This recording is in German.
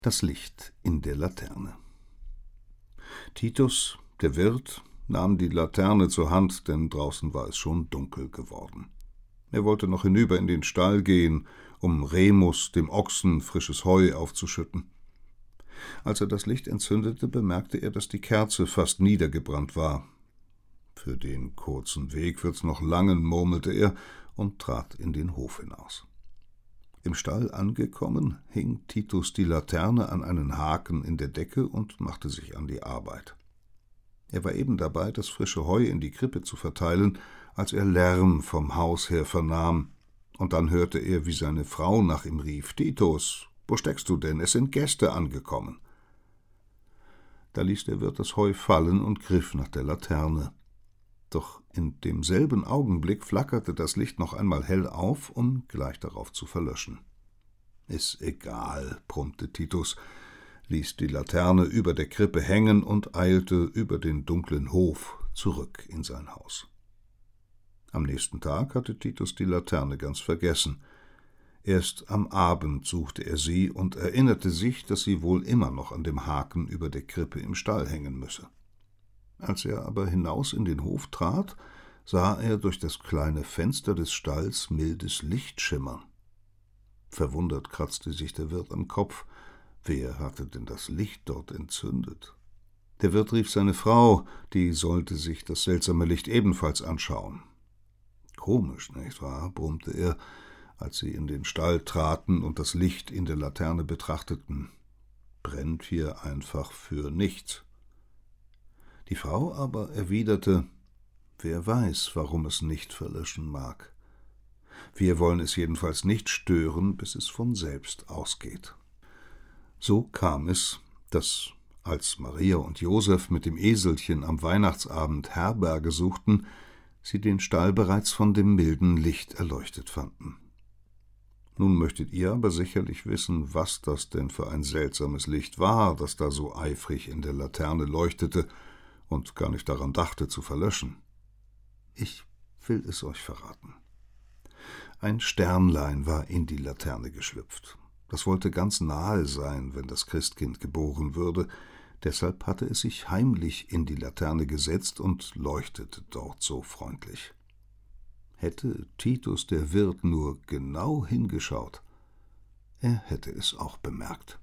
Das Licht in der Laterne. Titus, der Wirt, nahm die Laterne zur Hand, denn draußen war es schon dunkel geworden. Er wollte noch hinüber in den Stall gehen, um Remus, dem Ochsen, frisches Heu aufzuschütten. Als er das Licht entzündete, bemerkte er, dass die Kerze fast niedergebrannt war. »Für den kurzen Weg wird's noch langen«, murmelte er und trat in den Hof hinaus. Im Stall angekommen, hing Titus die Laterne an einen Haken in der Decke und machte sich an die Arbeit. Er war eben dabei, das frische Heu in die Krippe zu verteilen, als er Lärm vom Haus her vernahm, und dann hörte er, wie seine Frau nach ihm rief: »Titus, wo steckst du denn? Es sind Gäste angekommen.« Da ließ der Wirt das Heu fallen und griff nach der Laterne. Doch in demselben Augenblick flackerte das Licht noch einmal hell auf, um gleich darauf zu verlöschen. »Ist egal«, brummte Titus, ließ die Laterne über der Krippe hängen und eilte über den dunklen Hof zurück in sein Haus. Am nächsten Tag hatte Titus die Laterne ganz vergessen. Erst am Abend suchte er sie und erinnerte sich, dass sie wohl immer noch an dem Haken über der Krippe im Stall hängen müsse. Als er aber hinaus in den Hof trat, sah er durch das kleine Fenster des Stalls mildes Licht schimmern. Verwundert kratzte sich der Wirt am Kopf. Wer hatte denn das Licht dort entzündet? Der Wirt rief seine Frau, die sollte sich das seltsame Licht ebenfalls anschauen. »Komisch, nicht wahr?«, brummte er, als sie in den Stall traten und das Licht in der Laterne betrachteten. »Brennt hier einfach für nichts.« Die Frau aber erwiderte: »Wer weiß, warum es nicht verlöschen mag. Wir wollen es jedenfalls nicht stören, bis es von selbst ausgeht.« So kam es, dass, als Maria und Josef mit dem Eselchen am Weihnachtsabend Herberge suchten, sie den Stall bereits von dem milden Licht erleuchtet fanden. Nun möchtet ihr aber sicherlich wissen, was das denn für ein seltsames Licht war, das da so eifrig in der Laterne leuchtete und gar nicht daran dachte zu verlöschen. Ich will es euch verraten. Ein Sternlein war in die Laterne geschlüpft. Das wollte ganz nahe sein, wenn das Christkind geboren würde, deshalb hatte es sich heimlich in die Laterne gesetzt und leuchtete dort so freundlich. Hätte Titus der Wirt nur genau hingeschaut, er hätte es auch bemerkt.